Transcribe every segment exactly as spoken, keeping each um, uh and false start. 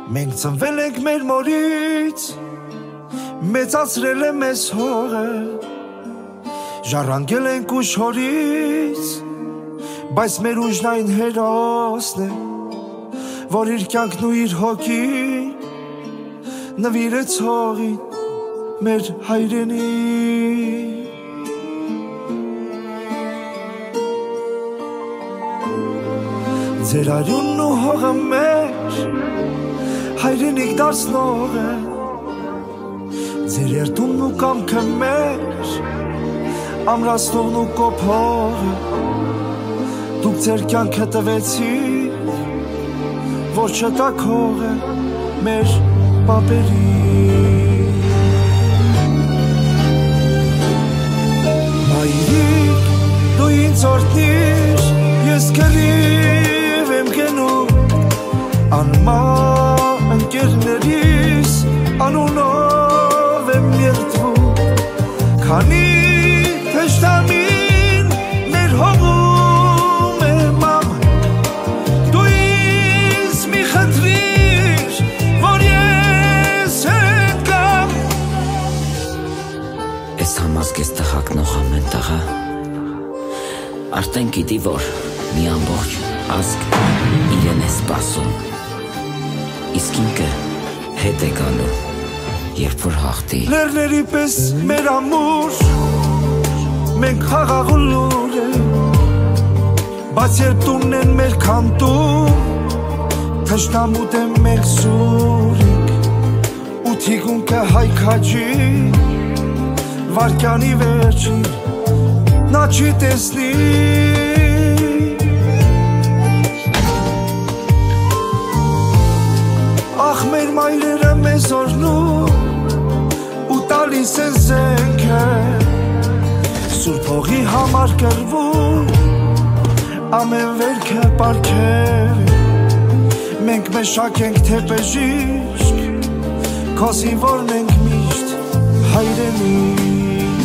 Մենք ծնվել ենք մեր մորից, մեծացրել է մեզ հողը, ժառանգել ենք ուշ հորից, բայց մեր ուժն այն հերոսն է, որ իր կյանքն ու իր հոգին նվիրեց հողին մեր հայրենին։ Ձեր արյունն ու հողը մեր հայրենիք դարձնող է, ձեր երդումն ու կամքը մեր ամրացնողն ու կոփողը, դուք ձեր կյանքը տվեցիք, որ չտաք հողը մեր պապերին։ Մայրիկ, դու ինձ օրհնիր, ես կռիվ եմ գնում, անմահ ընկերներիս անունով եմ երդվում, քանի թշնամին մեր հողում է մամ, դու ինձ մի խնդրիր, որ ես հետ կամ։ Ես համազգ ես տղակնող ամեն տղա, արդեն գիտի, որ մի ամբողջ ազգ իրեն է սպասում, իսկ ինքը հետ է գալու, երբ որ հաղթի։ Լեռների պես մեր ամուր, մենք խաղաղ ու լուր ենք, բայց երբ տունն են մեր քանդում, թշնամուտ է մենք սուր ենք, ու թիկունքը հայքաճի, վարկյանի վերջին, նա չի տեսնի։ Ախ մեր մայրերը մեզ օրհնում ու տալիս են զենքը, սուրբ հողի համար կռվում, ամեն վերքը պարգև, մենք մշակենք թե բժիշկ, քո զինվորն ենք միշտ հայրենիք։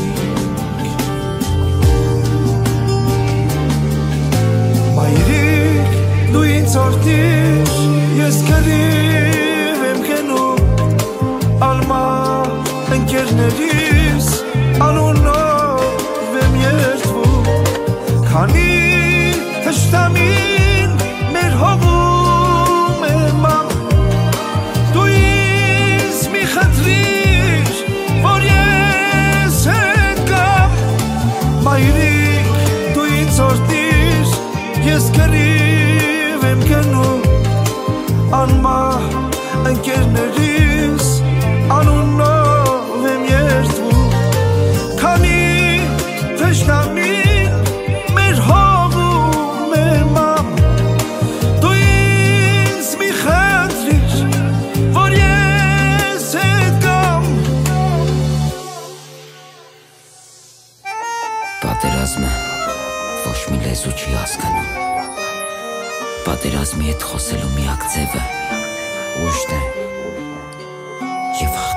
Մայրիկ, դու ինձ օրհնիր, ես կռիվ եմ գնում, անմահ ընկերներիս անունով եմ երդվում, քանի թշնամին մեր հողում է մամ, դու ինձ մի խնդրիր, որ ես հետ կամ։ Մայրիկ, դու ինձ օրհնիր, ես կռիվ եմ գնում, անմահ ընկերներիս անունով եմ երդվում, քանի թշնամին մեր հողում է մամ, դու ինձ մի խնդրիր, որ ես հետ կամ։ Պատերազմը ոչ մի լեզու չի հասկանում, պատերազմի հետ խոսելու միակ ձևը ուժն է և